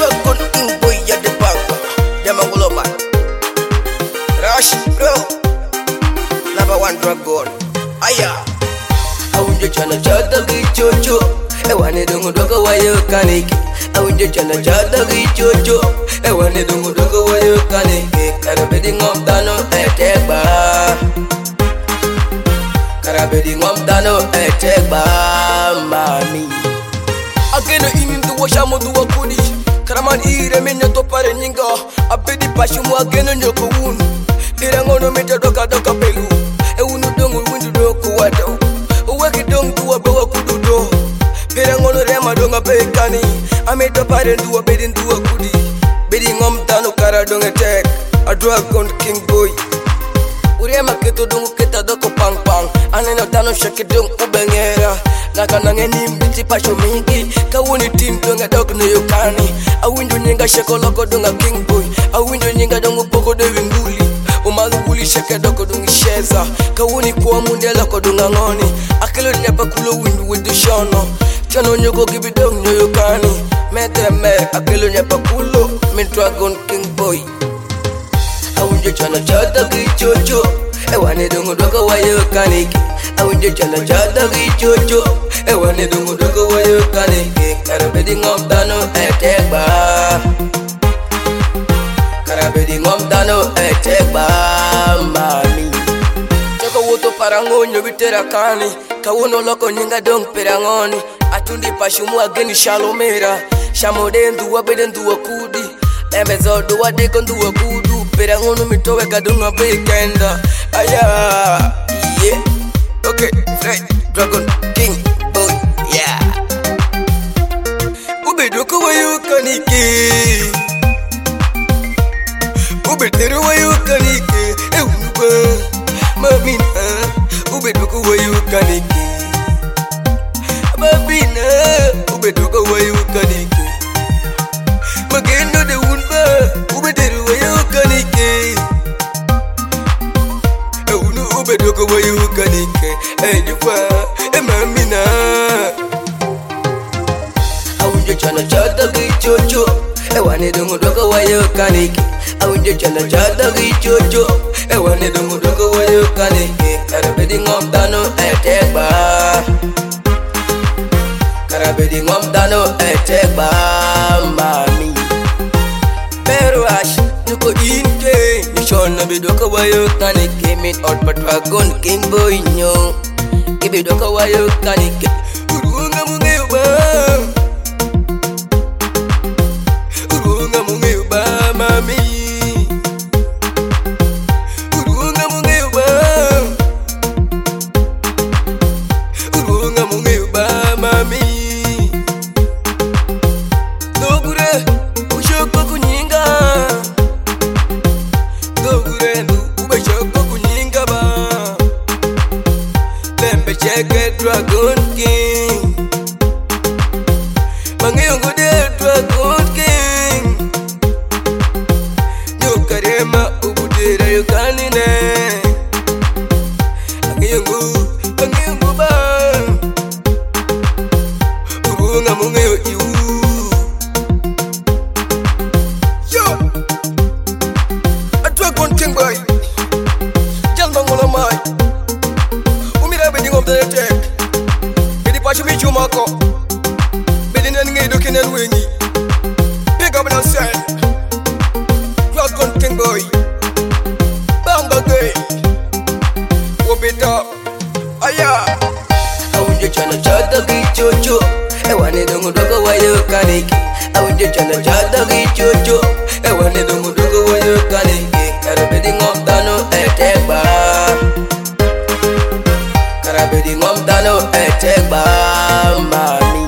Dragon King Boy at the bank. Demangulo man. Rush bro. Number one dragon. Aya. Aunje chana chata gichocho. Ewane dungu dogo wayo kaniki. Aunje chana chata gichocho. Ewane dungu dogo wayo kaniki. Karabedi ngom dano etekba. Karabedi ngom dano etekba mami. Ageno inindu washamu duwa kudi. Karaman ire minya topare nyinga. Abedi pashumu ageno nyoko unu. Irangono mita doka doka pelu. Unu dongu windu doko wado. Uweki dongu duwa bewa kududo. Irangono rema donga pekani. Amita pare duwa bedi duwa kudi. Bedi ngom dano kara donga tek. A Dragon King Boy. Urema keto dongu keta doko pang pang. Aneno dano shake dongu ubengera. Naka nangeni mbiti pasho mingi. Kawuni team donga dog no yokani. Awindu nyinga sheko loko donga King Boy. Awindu nyinga dongu poko de winguli. Umaguli sheke doko dongi sheza. Kawuni kuwa mundia loko donga ngoni. Akilo nyepa kulo windu with the shono. Chano nyoko gibi dog no yokani. Mete me akilo nyepa kulo. Min Dragon King Boy. Awindu chana chata gichocho. Ewane dongo dogo wayo kaniki. Awindu chana chata gichocho. Ewane dongo dogo wayo kaniki. Karabedi ngom dano etekba. Karabedi ngom dano etekba mami. Choko woto parangonyo bitera kani. Kawuno loko nyinga dong perangoni. Atundi pashumu ageni shalomera. Shamodendu wabedendu wakudi. Emezodo wadekondu wakudu. Perangono mitowe kadunga bekenda. Aya, yeah. Okay, right, Dragon King Boy, yeah. Ubedoko wayo kanike. Ubedero wayo kanike. Uba, mamina. Ubedoko wayo kanike. Mamina. Ubedoko wayo kanike. Magendo de unba. Ubedero wayo kanike. Ubedoko wayo kanike. Ejufa, mamina. Awunje chana chata gichocho. Ewane dungu doko wayo kanike. Awunje chana chata gichocho. Ewane dungu doko wayo kanike. Karabedi ngom dano etekba. Karabedi ngom dano etekba mami. Pero ash nuko inke. Nishona bidoko wayo kanike. Meet out but Dragon King Boy nyo. Kibidoka wayo kanike. Urunga mungeba. Urunga mungeba mami. Urunga mungeba. Urunga mungeba mami. Dogure ushoko kunyinga. Dogure ndu ubeshoko kunyinga ba. Lembe cheke Dragon King. Mangiyongo de Dragon King. Nyokarema ubudera yokanine. Mangiyongo ba. Urunga mungeyo iwu. Yo! A Dragon King Boy. Jalmangola mai. Bedi ngom dene tek. Bedi pachumi chumako. Bedi nenge do kenen wenyi. Big up and say Dragon King Boy. Banga gay. Wobita. Aya. Awunje chana chata gichocho. Ewane dungu dogo wayo kaniki. Awunje chana chata gichocho. Ewane dungu dogo wayo kaniki. Karabedi ngom dano etekba. Karabedi ngom dano etekba mami.